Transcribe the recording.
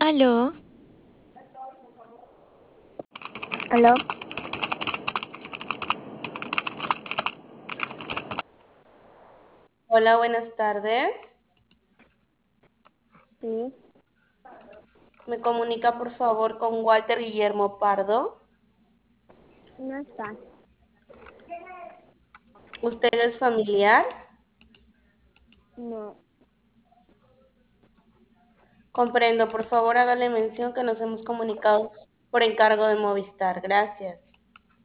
Aló, ¿Aló? Hola, buenas tardes. Sí, Me comunica por favor con Walter Guillermo Pardo. no está. ¿Usted es familiar? No, Comprendo, por favor hágale mención que nos hemos comunicado por encargo de Movistar. Gracias.